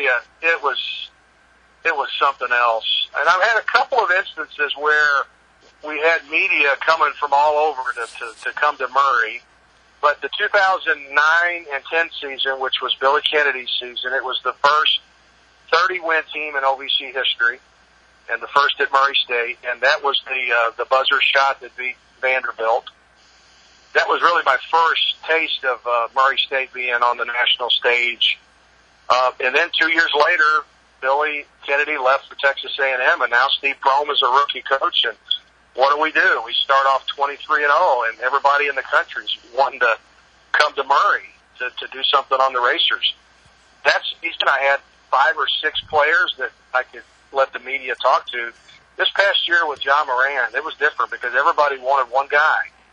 you, it was something else. And I've had a couple of instances where we had media coming from all over to come to Murray. But the 2009 and 10 season, which was Billy Kennedy's season, it was the first 30-win team in OVC history, and the first at Murray State, and that was the buzzer shot that beat Vanderbilt. That was really my first taste of Murray State being on the national stage. And then 2 years later, Billy Kennedy left for Texas A&M, and now Steve Prohm is a rookie coach, and what do? We start off 23-0, and everybody in the country's wanting to come to Murray to do something on the Racers. That season, I had 5 or 6 players that I could let the media talk to. This past year with John Moran, it was different because everybody wanted one guy.